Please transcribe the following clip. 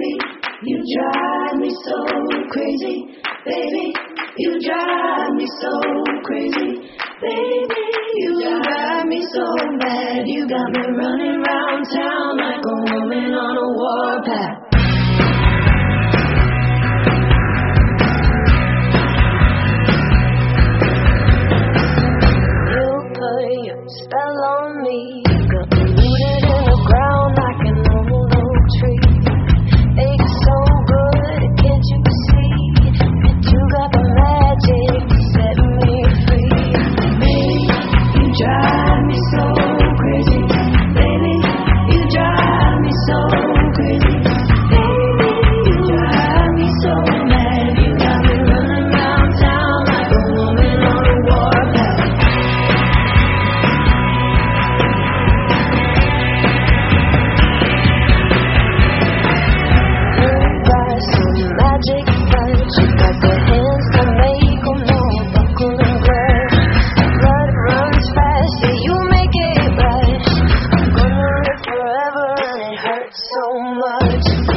baby, you drive me so crazy. Baby, you drive me so crazy. Baby, you drive me so mad. You got me running round town like a woman on a warpath. You put your spell on me. Got me rooted in the ground like an old oak tree. It's so good, can't you see? You got the magic to set me free. Baby, you drive me so crazy. Baby, you drive me so crazy. Baby, you drive me so mad. You got me running round town like a woman on a warpath. You got some magic touch. You got the hands to make 'em know buckle and grab. Blood runs fast, yeah, you make it rush. I'm gonna live forever and it hurts so much.